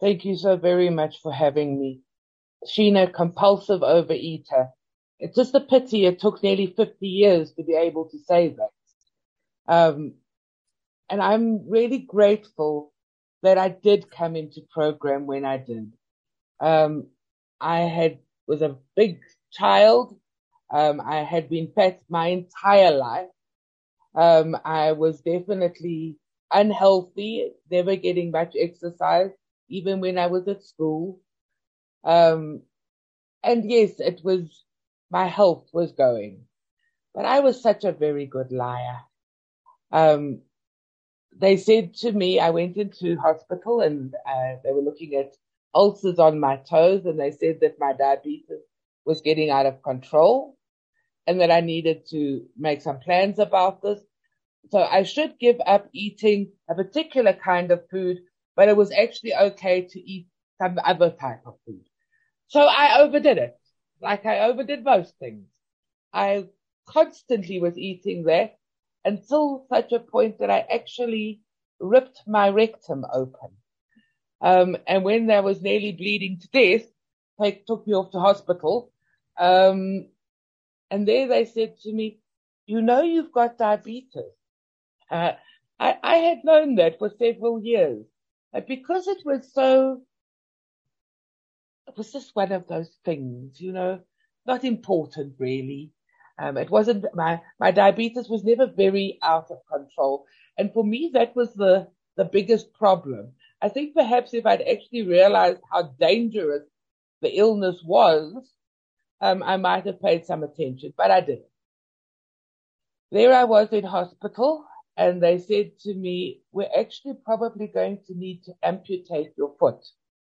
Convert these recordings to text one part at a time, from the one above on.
Thank you so very much for having me. Sheena, compulsive overeater. It's just a pity it took nearly 50 years to be able to say that. Um, and I'm really grateful that I did come into program when I did. Um, was a big child. I had been fat my entire life. I was definitely unhealthy, never getting much exercise, even when I was at school. Um, and yes, my health was going, but I was such a very good liar. Um, they said to me, I went into hospital and they were looking at ulcers on my toes, and they said that my diabetes was getting out of control and that I needed to make some plans about this. So I should give up eating a particular kind of food, but it was actually okay to eat some other type of food. So I overdid it, like I overdid most things. I constantly was eating that until such a point that I actually ripped my rectum open. And when I was nearly bleeding to death, they took me off to hospital. And there they said to me, you know, you've got diabetes. I had known that for several years, but because it was just one of those things, not important really. It wasn't my diabetes was never very out of control. And for me, that was the biggest problem. I think perhaps if I'd actually realized how dangerous the illness was, I might have paid some attention, but I didn't. There I was in hospital, and they said to me, we're actually probably going to need to amputate your foot.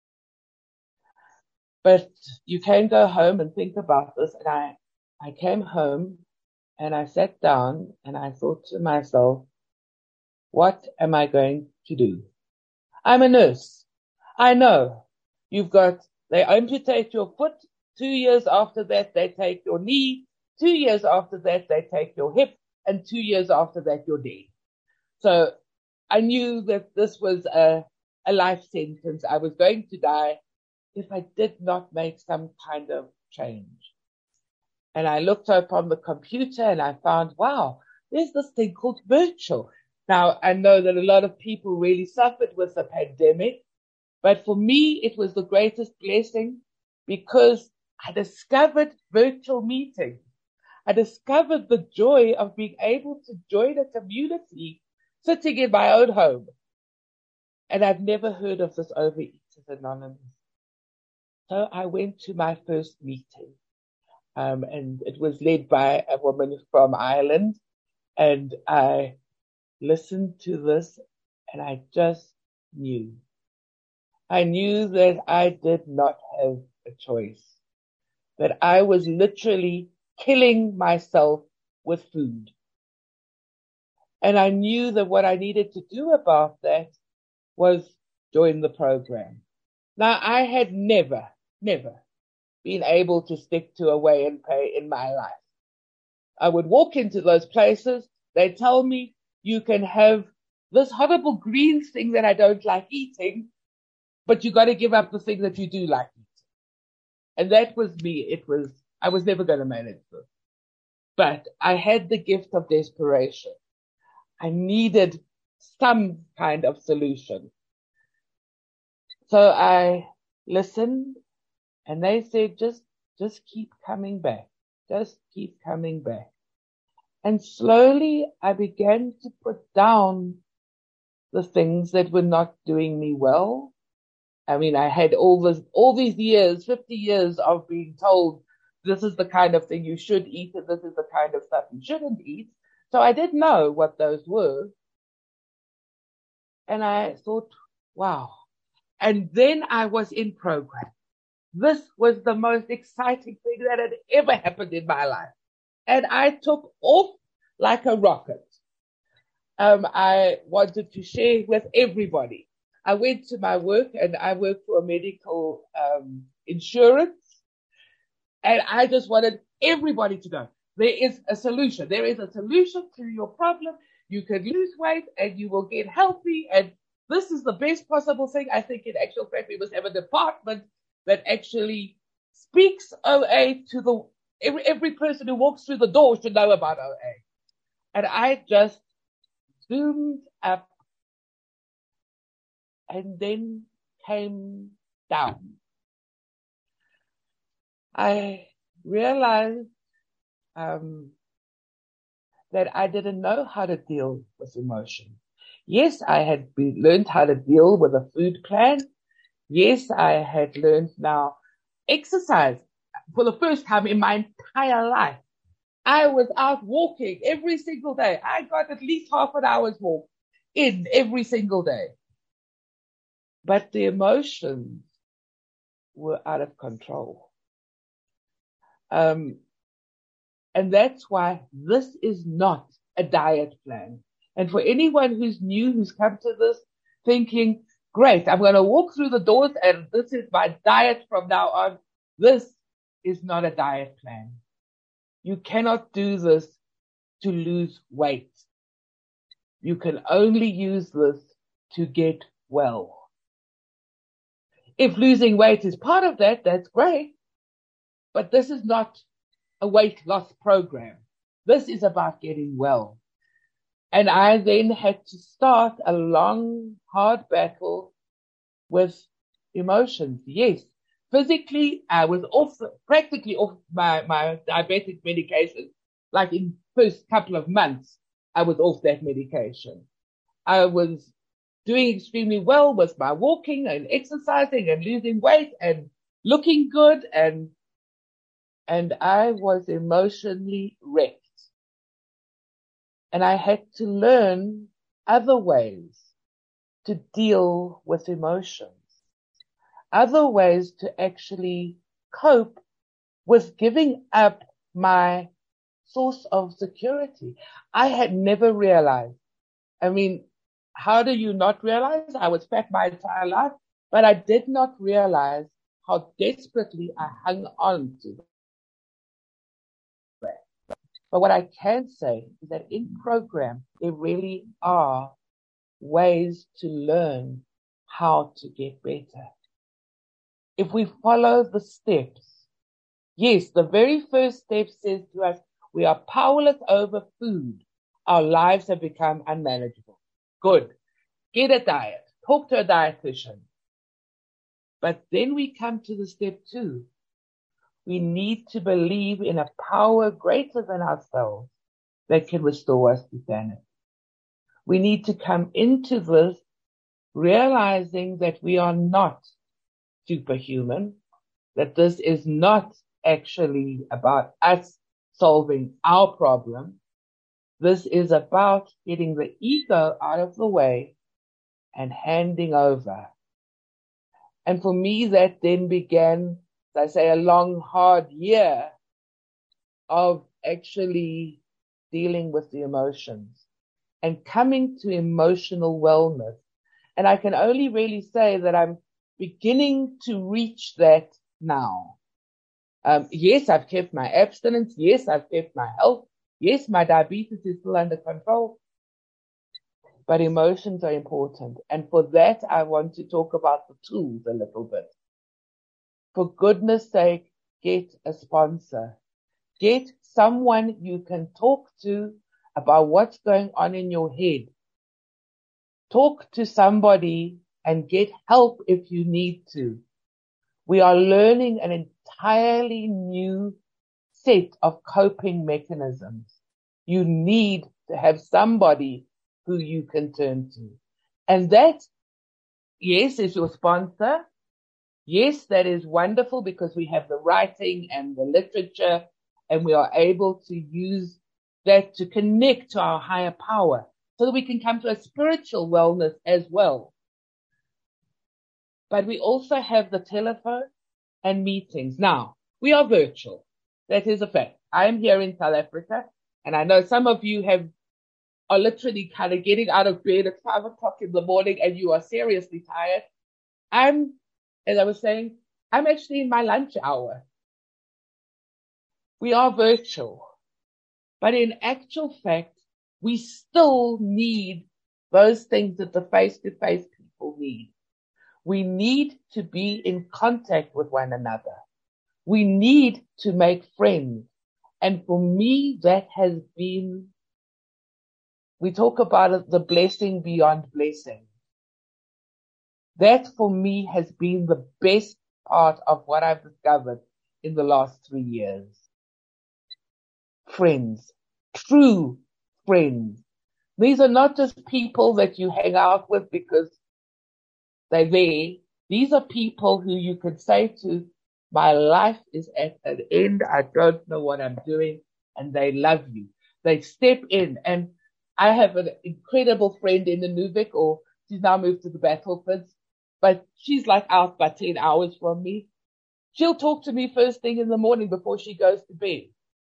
But you can go home and think about this. And I came home and I sat down and I thought to myself, what am I going to do? I'm a nurse. I know they amputate your foot. 2 years after that, they take your knee. 2 years after that, they take your hip. And 2 years after that, you're dead. So I knew that this was a life sentence. I was going to die if I did not make some kind of change. And I looked up on the computer and I found, wow, there's this thing called virtual. Now, I know that a lot of people really suffered with the pandemic, but for me, it was the greatest blessing because I discovered virtual meetings. I discovered the joy of being able to join a community sitting in my own home. And I've never heard of this Overeaters Anonymous. So I went to my first meeting, and it was led by a woman from Ireland. And I listened to this and I just knew. I knew that I did not have a choice, that I was literally killing myself with food. And I knew that what I needed to do about that was join the program. Now, I had never been able to stick to a weigh and pay in my life. I would walk into those places. They'd tell me, you can have this horrible green thing that I don't like eating, but you got to give up the thing that you do like eating. And that was me. I was never going to manage this. But I had the gift of desperation. I needed some kind of solution. So I listened, and they said, just keep coming back. Just keep coming back. And slowly I began to put down the things that were not doing me well. I mean, I had all these years, 50 years of being told this is the kind of thing you should eat and this is the kind of stuff you shouldn't eat. So I did know what those were. And I thought, wow. And then I was in program. This was the most exciting thing that had ever happened in my life. And I took off like a rocket. I wanted to share with everybody. I went to my work and I worked for a medical insurance. And I just wanted everybody to know there is a solution. There is a solution to your problem. You can lose weight and you will get healthy and this is the best possible thing. I think in actual fact, we must have a department that actually speaks OA to every person who walks through the door should know about OA. And I just zoomed up and then came down. I realized that I didn't know how to deal with emotion. Yes, I had learned how to deal with a food plan. Yes, I had learned now exercise for the first time in my entire life. I was out walking every single day. I got at least half an hour's walk in every single day. But the emotions were out of control. And that's why this is not a diet plan. And for anyone who's new, who's come to this thinking, great, I'm going to walk through the doors and this is my diet from now on. This is not a diet plan. You cannot do this to lose weight. You can only use this to get well. If losing weight is part of that, that's great. But this is not a weight loss program. This is about getting well. And I then had to start a long, hard battle with emotions. Yes, physically, I was practically off my diabetic medication. Like in the first couple of months, I was off that medication. I was doing extremely well with my walking and exercising and losing weight and looking good, and I was emotionally wrecked. And I had to learn other ways to deal with emotions, other ways to actually cope with giving up my source of security. I had never realized. I mean, how do you not realize? I was fat my entire life, but I did not realize how desperately I hung on to that. But what I can say is that in program, there really are ways to learn how to get better. If we follow the steps, yes, the very first step says to us, we are powerless over food. Our lives have become unmanageable. Good. Get a diet. Talk to a dietitian. But then we come to the step 2. We need to believe in a power greater than ourselves that can restore us to sanity. We need to come into this realizing that we are not superhuman, that this is not actually about us solving our problem. This is about getting the ego out of the way and handing over. And for me, that then began, as I say, a long, hard year of actually dealing with the emotions and coming to emotional wellness. And I can only really say that I'm beginning to reach that now. Yes, I've kept my abstinence. Yes, I've kept my health. Yes, my diabetes is still under control. But emotions are important. And for that, I want to talk about the tools a little bit. For goodness sake, get a sponsor. Get someone you can talk to about what's going on in your head. Talk to somebody and get help if you need to. We are learning an entirely new set of coping mechanisms. You need to have somebody who you can turn to. And that, yes, is your sponsor. Yes, that is wonderful because we have the writing and the literature and we are able to use that to connect to our higher power so that we can come to a spiritual wellness as well. But we also have the telephone and meetings. Now, we are virtual. That is a fact. I am here in South Africa, and I know some of you are literally kind of getting out of bed at 5 o'clock in the morning and you are seriously tired. As I was saying, I'm actually in my lunch hour. We are virtual. But in actual fact, we still need those things that the face-to-face people need. We need to be in contact with one another. We need to make friends. And for me, that has been, we talk about it, the blessing beyond blessing. That for me has been the best part of what I've discovered in the last 3 years. Friends, true friends. These are not just people that you hang out with because they're there. These are people who you can say to, my life is at an end. I don't know what I'm doing. And they love you. They step in. And I have an incredible friend in Nunavik, or she's now moved to the battlefields, but she's like out by 10 hours from me. She'll talk to me first thing in the morning before she goes to bed.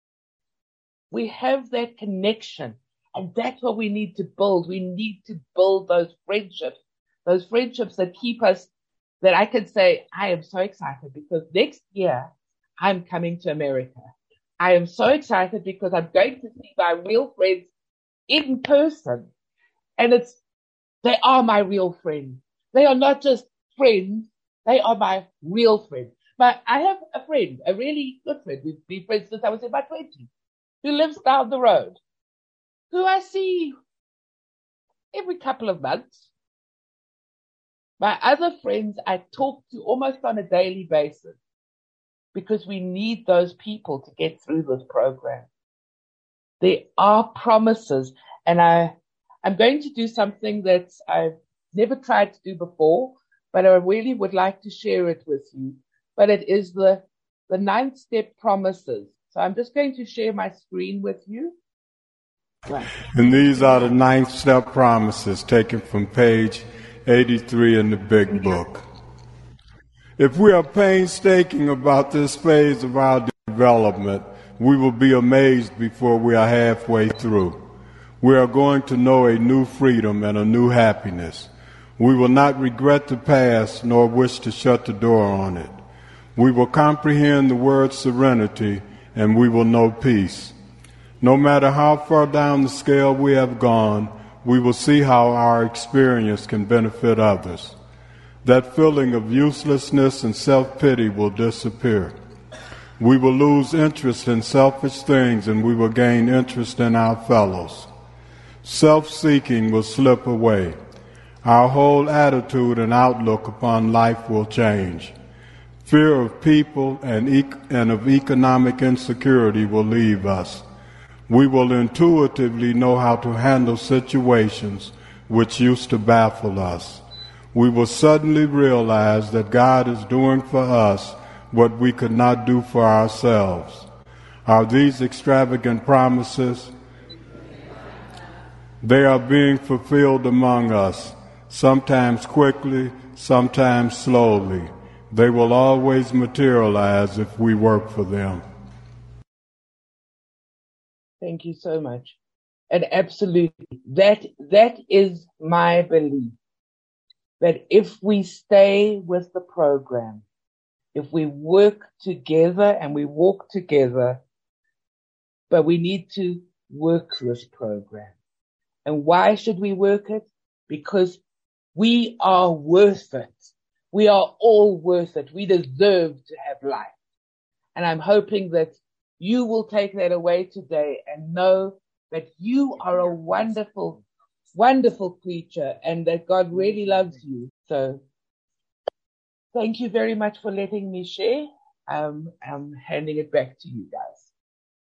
We have that connection, and that's what we need to build. We need to build those friendships that keep us, that I can say, I am so excited because next year I'm coming to America. I am so excited because I'm going to see my real friends in person. And they are my real friends. They are not just friends. They are my real friends. But I have a friend, a really good friend. We've been friends since I was in my 20s, who lives down the road, who I see every couple of months. My other friends I talk to almost on a daily basis because we need those people to get through this program. There are promises, and I'm going to do something that I've never tried to do before, but I really would like to share it with you. But it is the 9-step promises. So I'm just going to share my screen with you. Right. And these are the 9-step promises taken from page 83 in the big book. If we are painstaking about this phase of our development, we will be amazed before we are halfway through. We are going to know a new freedom and a new happiness. We will not regret the past nor wish to shut the door on it. We will comprehend the word serenity, and we will know peace. No matter how far down the scale we have gone, we will see how our experience can benefit others. That feeling of uselessness and self-pity will disappear. We will lose interest in selfish things, and we will gain interest in our fellows. Self-seeking will slip away. Our whole attitude and outlook upon life will change. Fear of people and of economic insecurity will leave us. We will intuitively know how to handle situations which used to baffle us. We will suddenly realize that God is doing for us what we could not do for ourselves. Are these extravagant promises? They are being fulfilled among us, sometimes quickly, sometimes slowly. They will always materialize if we work for them. Thank you so much. And absolutely, that is my belief, that if we stay with the program, if we work together and we walk together, but we need to work this program. And why should we work it? Because we are worth it. We are all worth it. We deserve to have life. And I'm hoping that you will take that away today and know that you are a wonderful, wonderful creature and that God really loves you. So thank you very much for letting me share. I'm handing it back to you guys.